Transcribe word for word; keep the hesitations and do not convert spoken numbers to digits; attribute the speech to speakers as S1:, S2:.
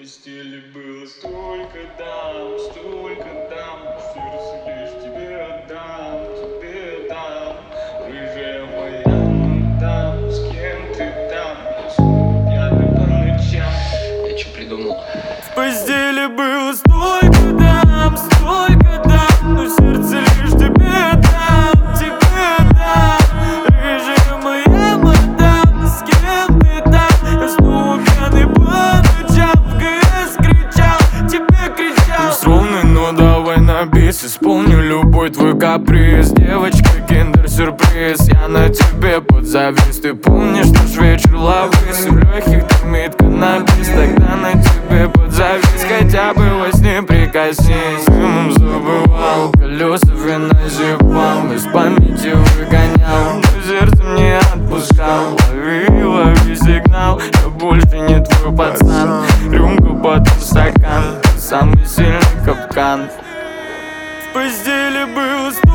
S1: постели было столько дам, столько дам, сердце лишь тебе отдам, тебе отдам. Рыжая моя мадам, с кем ты там? Снова пьяный по ночам.
S2: Я что придумал?
S1: В постели было столько дам, столько дам, но сердце лишь тебе отдам, тебе отдам. Рыжая моя мадам, с кем ты там? Я снова пьяный по ночам, в ГС кричал, тебе кричал. Пусть ровный, но давай на бис, исполню любой твой каприз. Девочка, киндер-сюрприз, я на тебе подзавис. Ты помнишь наш вечер лаврис? В легких дымит каннабис, тогда на тебе подзавис. Хотя бы во сне прикоснись. Дымом забывал, колеса вина зипал, из памяти выгонял, но сердцем не отпускал. Лови, лови сигнал, я больше не твой пацан. Рюмку, потом стакан, самый сильный капкан. В постели было